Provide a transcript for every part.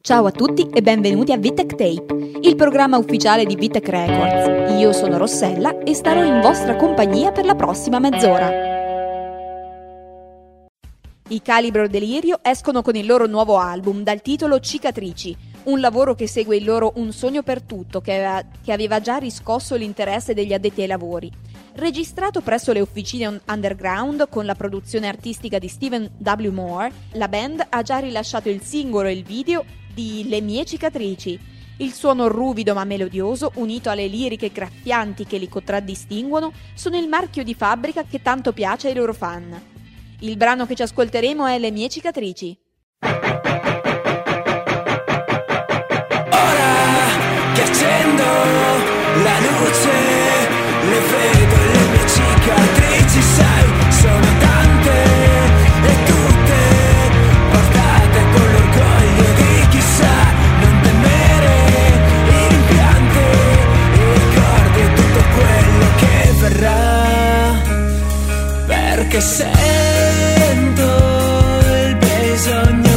Ciao a tutti e benvenuti a Vitec Tape, il programma ufficiale di Vitec Records. Io sono Rossella e starò in vostra compagnia per la prossima mezz'ora. I Calibro Delirio escono con il loro nuovo album dal titolo Cicatrici, un lavoro che segue il loro Un sogno per tutto che aveva già riscosso l'interesse degli addetti ai lavori. Registrato presso le officine underground con la produzione artistica di Stephen W. Moore, la band ha già rilasciato il singolo e il video di Le mie cicatrici. Il suono ruvido ma melodioso, unito alle liriche graffianti che li contraddistinguono, sono il marchio di fabbrica che tanto piace ai loro fan. Il brano che ci ascolteremo è Le mie cicatrici. Ora che accendo la luce, le vedo le mie cicatrici, sai, sono tante e tutte portate con l'orgoglio di chissà. Non temere i rimpianti, i ricordi e tutto quello che verrà, perché sento il bisogno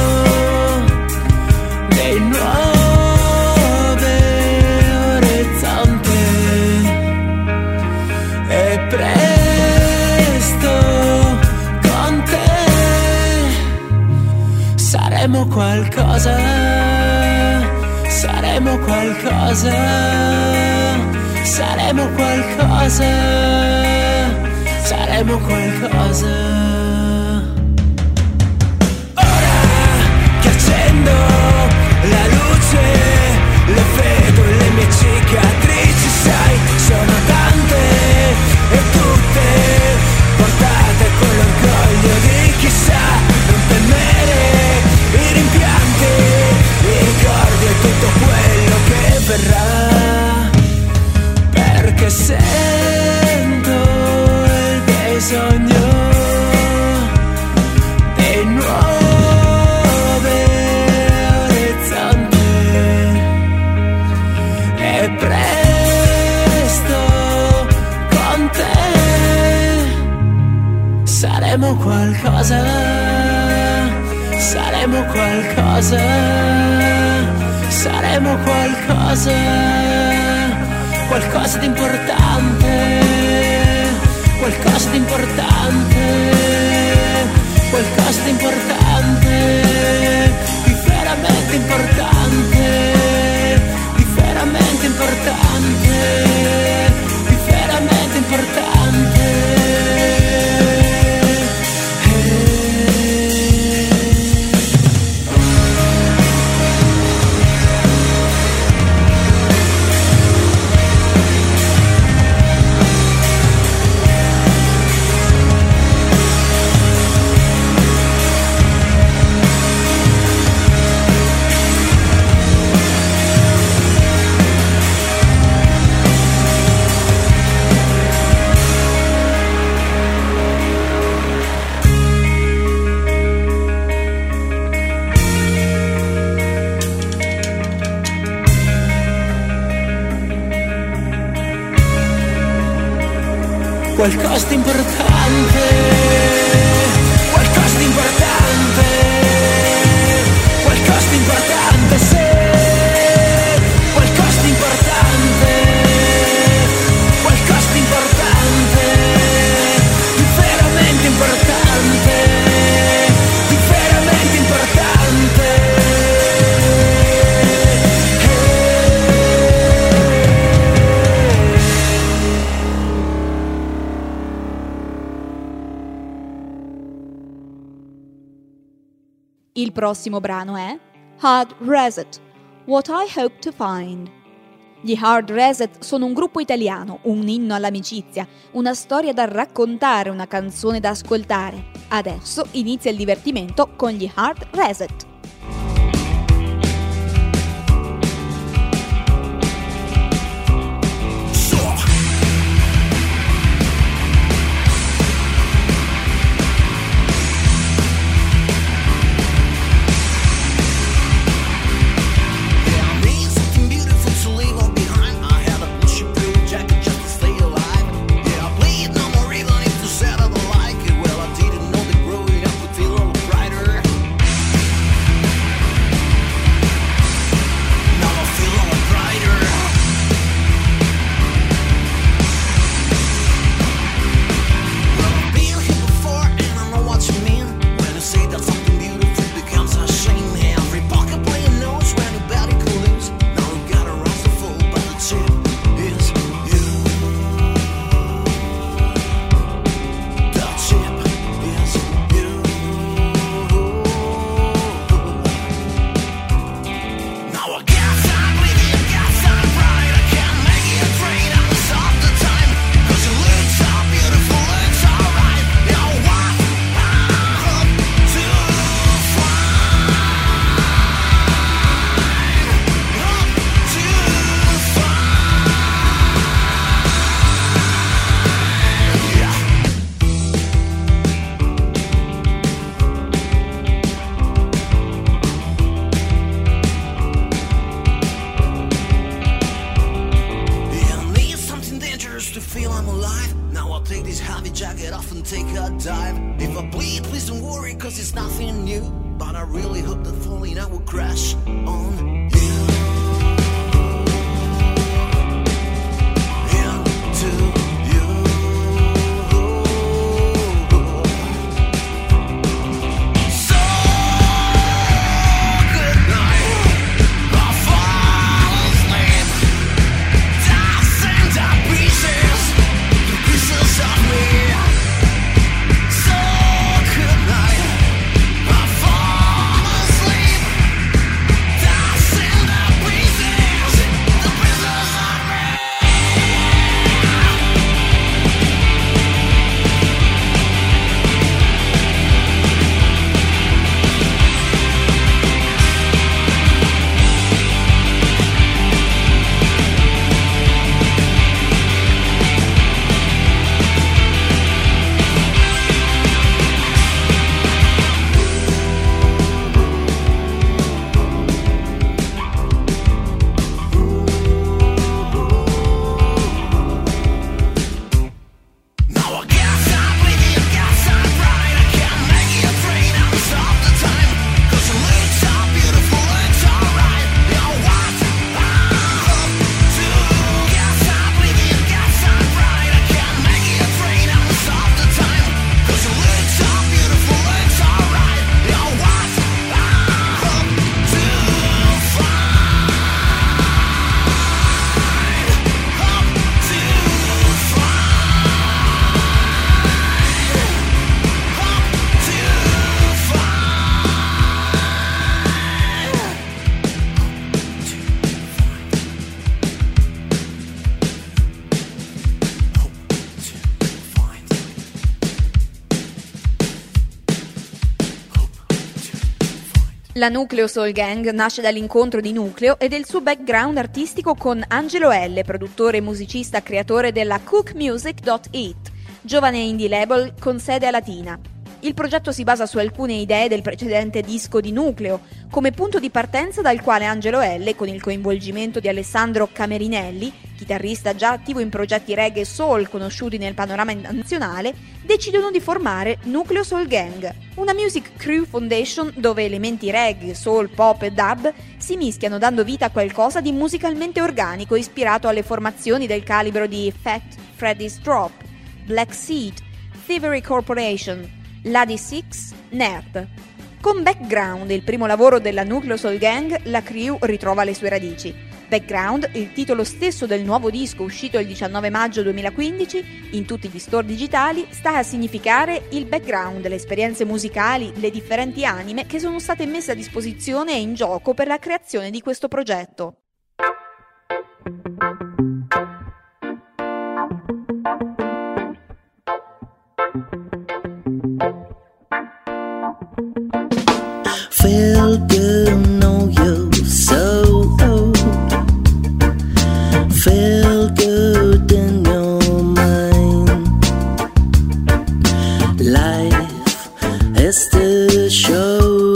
dei nuovi orizzonti e presto con te saremo qualcosa, saremo qualcosa, saremo qualcosa, saremo qualcosa. Accendo la luce, le vedo le mie cicatrici, sai, sono tante e tutte portate con l'orgoglio di chissà. Non temere i rimpianti, i ricordi e tutto quello che verrà, perché sento il bisogno dei nuovi saremo qualcosa, saremo qualcosa, saremo qualcosa, qualcosa di importante, qualcosa di importante, qualcosa di importante, di veramente importante, di veramente importante, di veramente importante. Qualcosa di importante, qualcosa di importante, qualcosa di importante, sì, qualcosa di importante, qualcosa di importante, di veramente importante, di veramente importante. Il prossimo brano è Hard Reset, What I Hope to Find. Gli Hard Reset sono un gruppo italiano, un inno all'amicizia, una storia da raccontare, una canzone da ascoltare. Adesso inizia il divertimento con gli Hard Reset. Well, I didn't know that growing up would feel a little brighter. 'cause it's nothing new, but I really hope that falling out will crash on you. La Nucleo Soul Gang nasce dall'incontro di Nucleo e del suo background artistico con Angelo L., produttore e musicista creatore della cookmusic.it, giovane indie label con sede a Latina. Il progetto si basa su alcune idee del precedente disco di Nucleo, come punto di partenza dal quale Angelo L., con il coinvolgimento di Alessandro Camerinelli, chitarrista già attivo in progetti reggae e soul conosciuti nel panorama nazionale, decidono di formare Nucleo Soul Gang, una music crew foundation dove elementi reggae, soul, pop e dub si mischiano dando vita a qualcosa di musicalmente organico ispirato alle formazioni del calibro di Fat Freddy's Drop, Black Seed, Thievery Corporation, Lady Six, Nerd. Con Background, il primo lavoro della Nucleo Soul Gang, la crew ritrova le sue radici. Background, il titolo stesso del nuovo disco uscito il 19 maggio 2015 in tutti gli store digitali, sta a significare il background, le esperienze musicali, le differenti anime che sono state messe a disposizione e in gioco per la creazione di questo progetto. Feel good, know you so old. Feel good in your mind. Life is the show.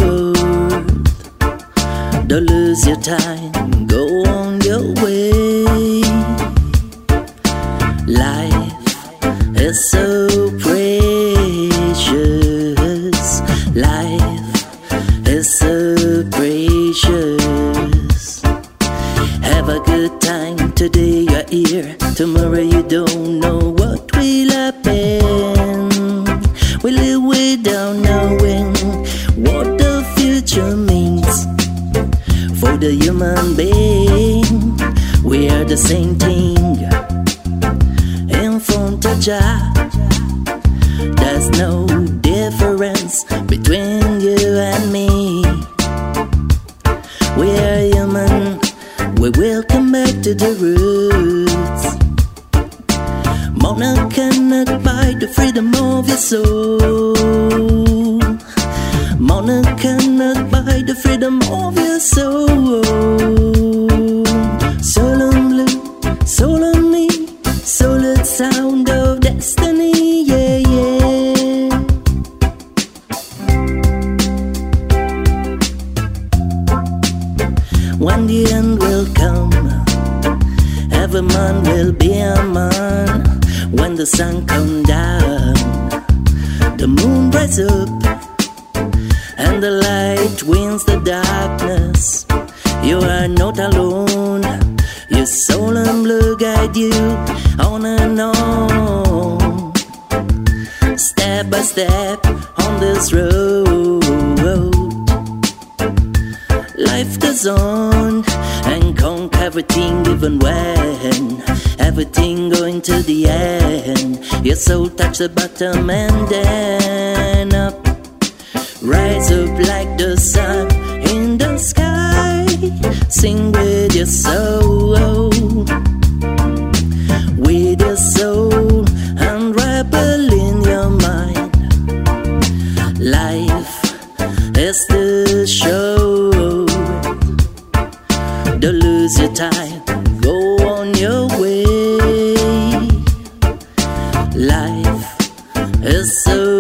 Don't lose your time, go on your way. Life is so precious. Life is so precious. Have a good time today, you're here. Tomorrow you don't know what will happen. We live without knowing what the future means. For the human being, we are the same thing. In front of Jah, there's no difference between you and me. We are human, we will come back to the roots. Money cannot buy the freedom of your soul. Money cannot buy the freedom of your soul. Soul on blue, soul on me, solid sound of destiny, yeah, yeah. When the end will come, every man will be a man. When the sun comes down, the moon rises up, light wins the darkness. You are not alone. Your soul and blue guide you on and on. Step by step on this road. Life goes on and conquer everything, even when everything going to the end. Your soul touch the bottom and then up. Rise up like the sun in the sky. Sing with your soul, with your soul, and rebel in your mind. Life is the show. Don't lose your time, go on your way. Life is so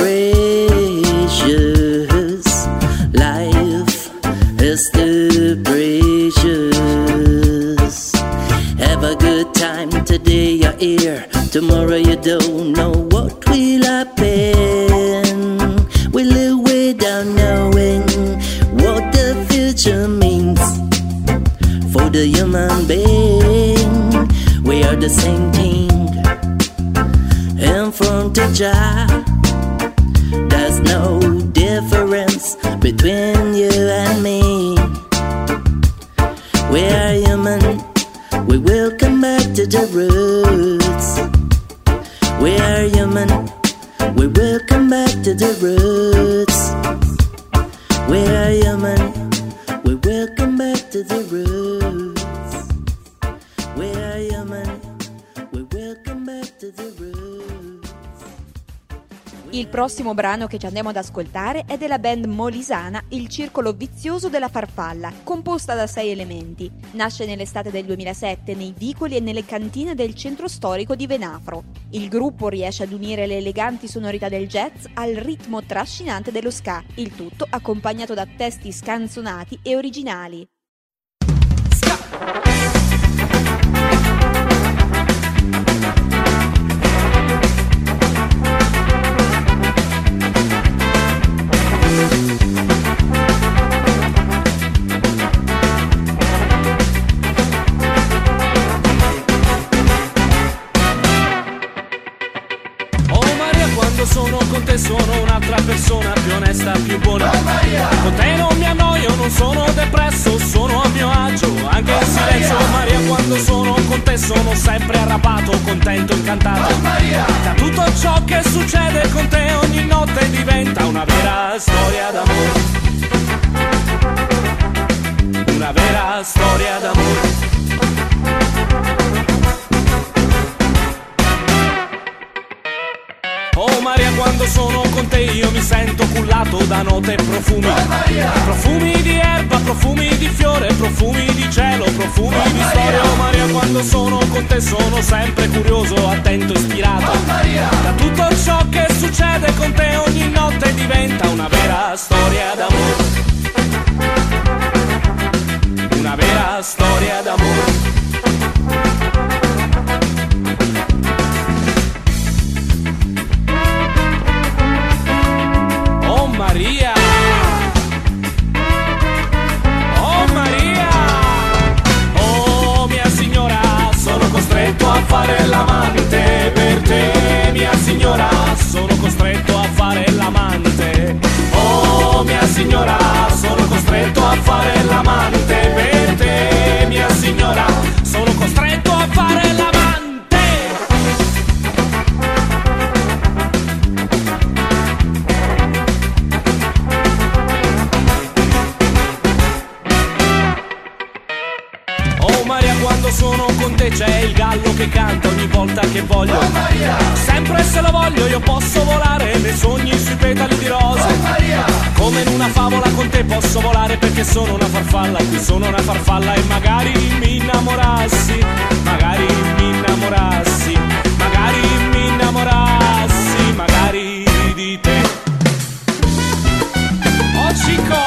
precious. Life is too precious. Have a good time today, you're here. Tomorrow you don't know what will happen. We live without knowing what the future means. For the human being, we are the same thing. In front of Jah, there's no difference between you and me. We are human, we will come back to the roots. We are human, we will come back to the roots. We are human, we will come back to the roots. We are human, we will come back to the roots. Il prossimo brano che ci andiamo ad ascoltare è della band molisana Il Circolo Vizioso della Farfalla, composta da 6 elementi. Nasce nell'estate del 2007 nei vicoli e nelle cantine del centro storico di Venafro. Il gruppo riesce ad unire le eleganti sonorità del jazz al ritmo trascinante dello ska, il tutto accompagnato da testi scanzonati e originali. Sono con te, sono un'altra persona, più onesta, più buona. Con te non mi annoio, non sono depresso, sono a mio agio, anche in silenzio. Maria, quando sono con te sono sempre arrabbiato, contento, incantato. Da tutto ciò che succede con te ogni notte diventa una vera storia d'amore. Una vera storia d'amore. Oh Maria, quando sono con te io mi sento cullato da note e profumi. Profumi di erba, profumi di fiore, profumi di cielo, profumi di storia. Oh Maria, quando sono con te sono sempre curioso, attento, ispirato. Da tutto ciò che succede con te ogni notte diventa una vera storia d'amore. Una vera storia d'amore. Maria, oh Maria, oh mia signora, sono costretto a fare l'amante per te, mia signora, sono costretto a fare l'amante. Oh mia signora, sono costretto a fare l'amante per te, mia signora, sono costretto a fare l'amante. Quando sono con te c'è il gallo che canta ogni volta che voglio. Oh Maria! Sempre se lo voglio io posso volare nei sogni sui petali di rose. Oh Maria! Come in una favola con te posso volare perché sono una farfalla, qui sono una farfalla e magari mi innamorassi, magari mi innamorassi, magari mi innamorassi, magari di te. Oh Chico!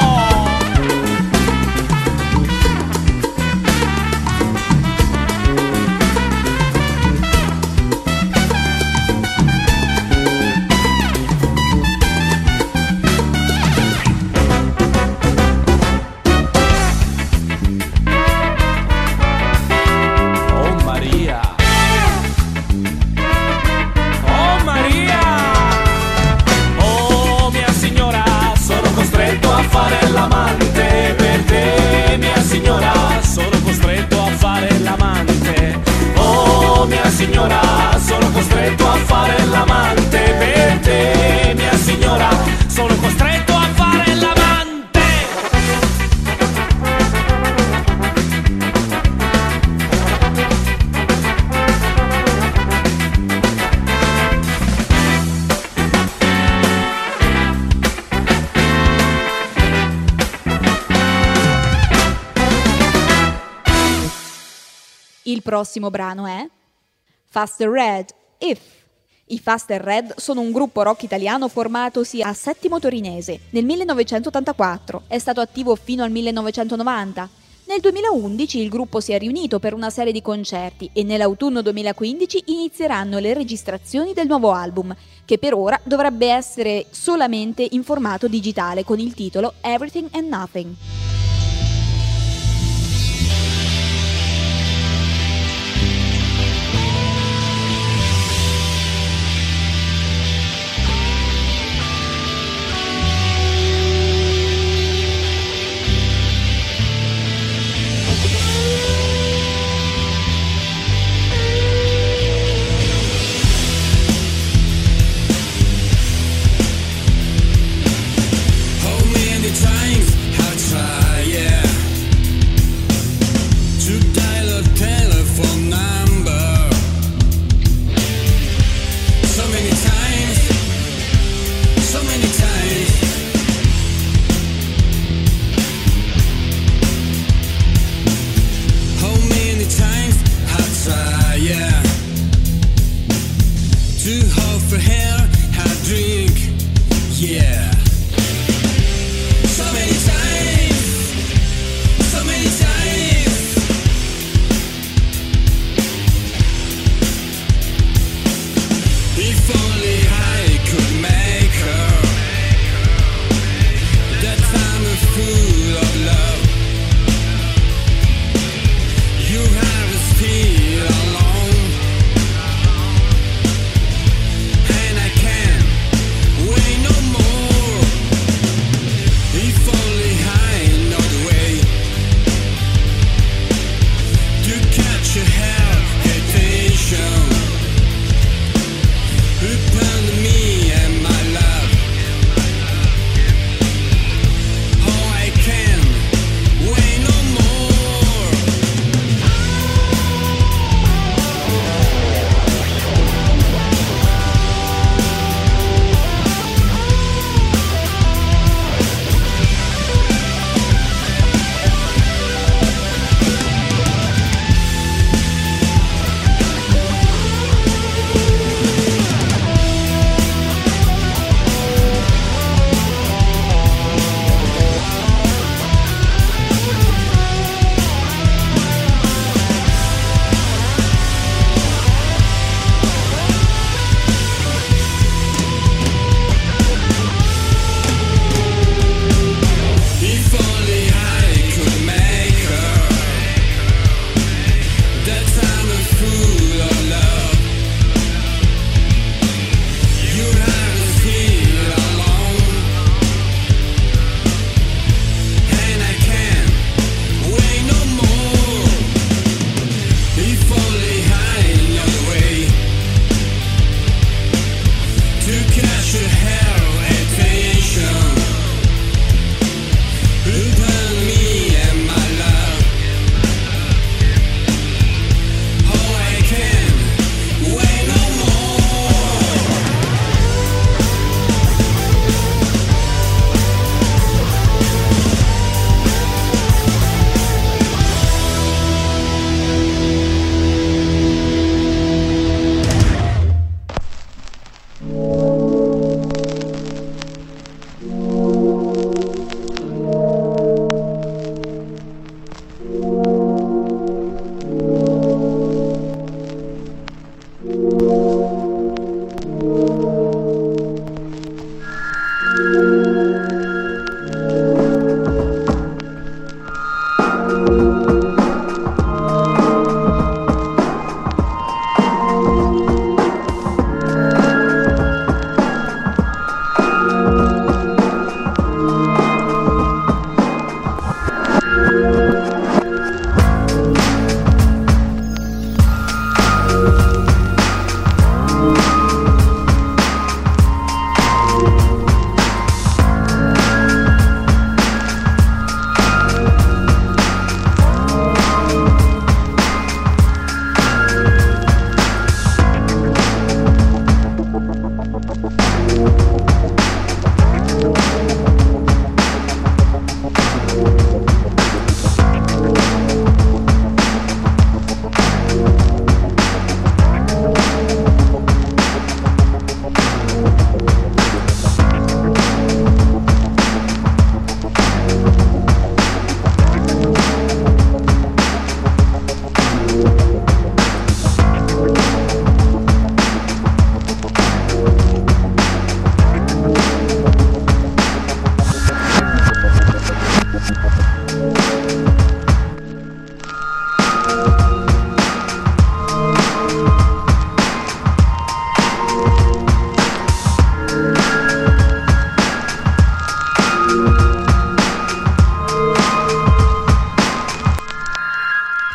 signora, sono costretto a fare l'amante per te, mia signora, sono costretto a fare l'amante. Il prossimo brano è Faster Red, If. I Faster Red sono un gruppo rock italiano formatosi a Settimo Torinese nel 1984. È stato attivo fino al 1990. Nel 2011 il gruppo si è riunito per una serie di concerti e nell'autunno 2015 inizieranno le registrazioni del nuovo album, che per ora dovrebbe essere solamente in formato digitale con il titolo Everything and Nothing. Times I've tried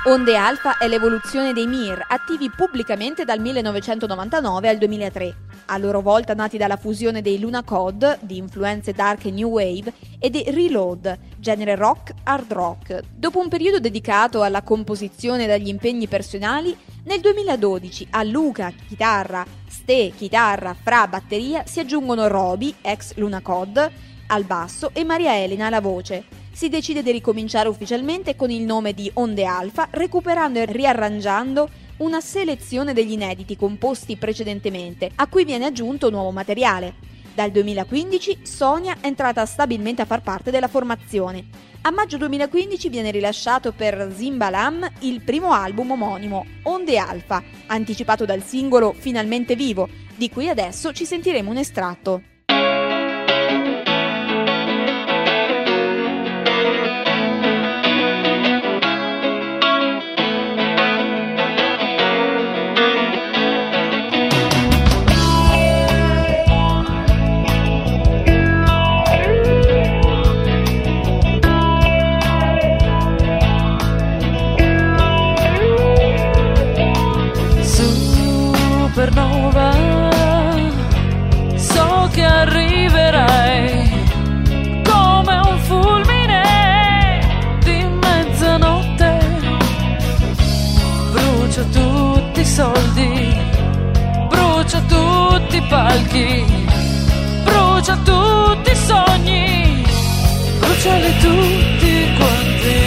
Onde alfa è l'evoluzione dei Mir, attivi pubblicamente dal 1999 al 2003, a loro volta nati dalla fusione dei Luna Code, di influenze dark e new wave, e dei Reload, genere rock hard rock. Dopo un periodo dedicato alla composizione dagli impegni personali, nel 2012 a Luca, chitarra, Ste, chitarra, Fra, batteria, si aggiungono Roby, ex Luna Code, al basso e Maria Elena alla voce. Si decide di ricominciare ufficialmente con il nome di Onde Alfa, recuperando e riarrangiando una selezione degli inediti composti precedentemente, a cui viene aggiunto nuovo materiale. Dal 2015 Sonia è entrata stabilmente a far parte della formazione. A maggio 2015 viene rilasciato per Zimbalam il primo album omonimo, Onde Alfa, anticipato dal singolo Finalmente Vivo, di cui adesso ci sentiremo un estratto. So che arriverai come un fulmine di mezzanotte. Brucio tutti i soldi, brucio tutti i palchi, brucio tutti i sogni, bruciali tutti quanti.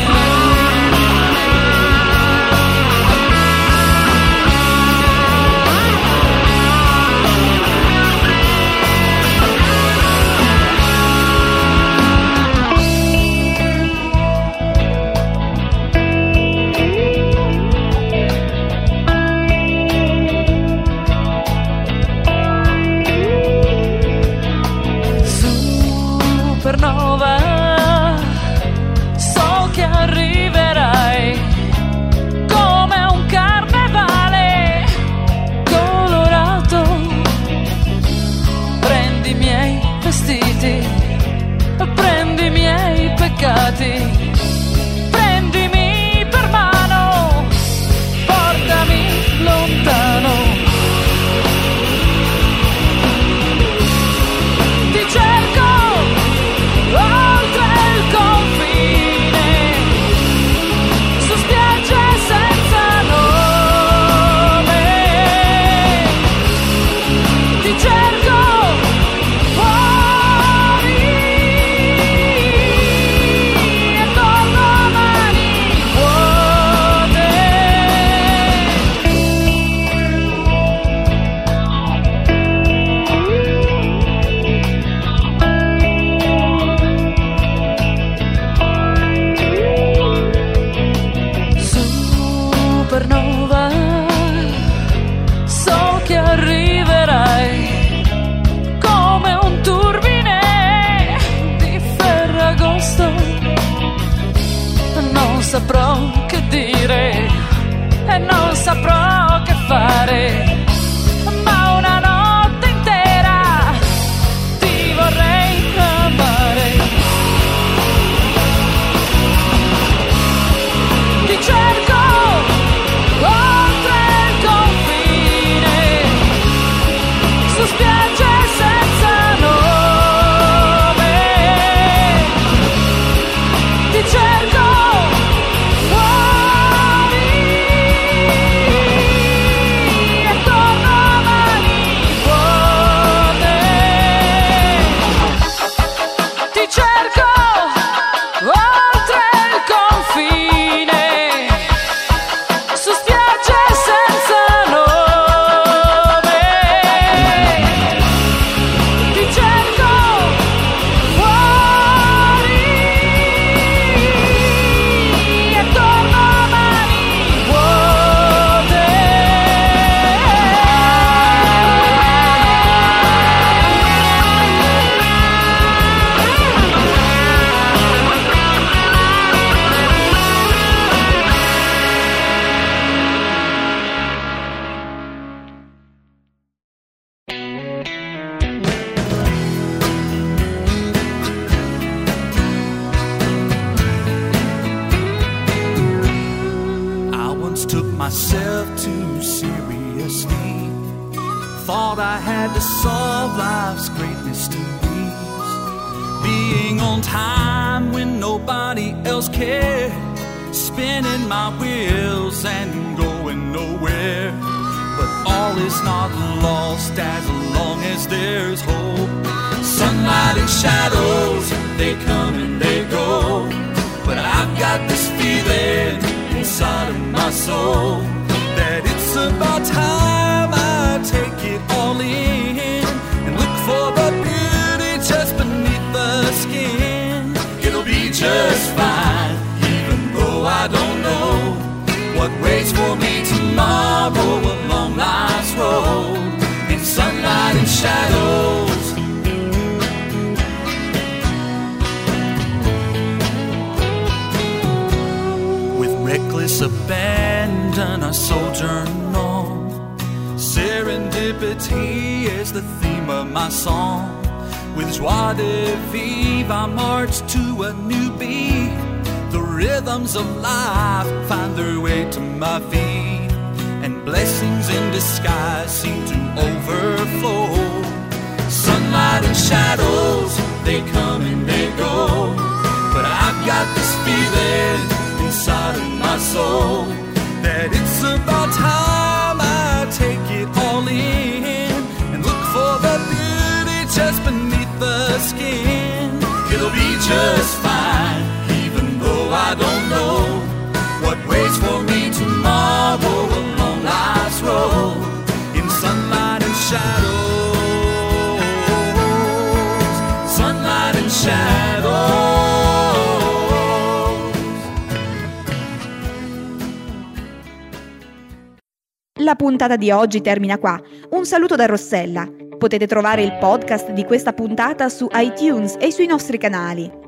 Supernova, so che arriverai come un carnevale colorato. Prendi i miei vestiti, prendi i miei peccati, prendimi per mano, portami lontano. Ti cerco oltre il confine, su spiagge senza nome. Ti cerco fuori e torno a mani vuote. Supernova, so che arriverai come un turbine di Ferragosto. Non saprò che dire e non saprò che fare, ma una notte intera ti vorrei amare. Ti cerco oltre il confine, su spiagge senza nome. Ti cerco fuori e took myself too seriously. Thought I had to solve life's great mysteries. Being on time when nobody else cared. Spinning my wheels and going nowhere. But all is not lost as long as there's hope. Sunlight and shadows, they come and they go. But I've got this feeling inside of my soul that it's about time I take it all in and look for the beauty just beneath the skin. It'll be just fine, even though I don't know what waits for me tomorrow along life's road. In sunlight and shadows, reckless abandon, I sojourn on. Serendipity is the theme of my song. With joie de vivre, I march to a new beat. The rhythms of life find their way to my feet, and blessings in disguise seem to overflow. Sunlight and shadows, they come and they go. But I've got this feeling inside of my soul that it's about time I take it all in and look for the beauty just beneath the skin. It'll be just fine, even though I don't know what waits for me tomorrow along life's road. In sunlight and shadows, sunlight and shadows. La puntata di oggi termina qua. Un saluto da Rossella. Potete trovare il podcast di questa puntata su iTunes e sui nostri canali.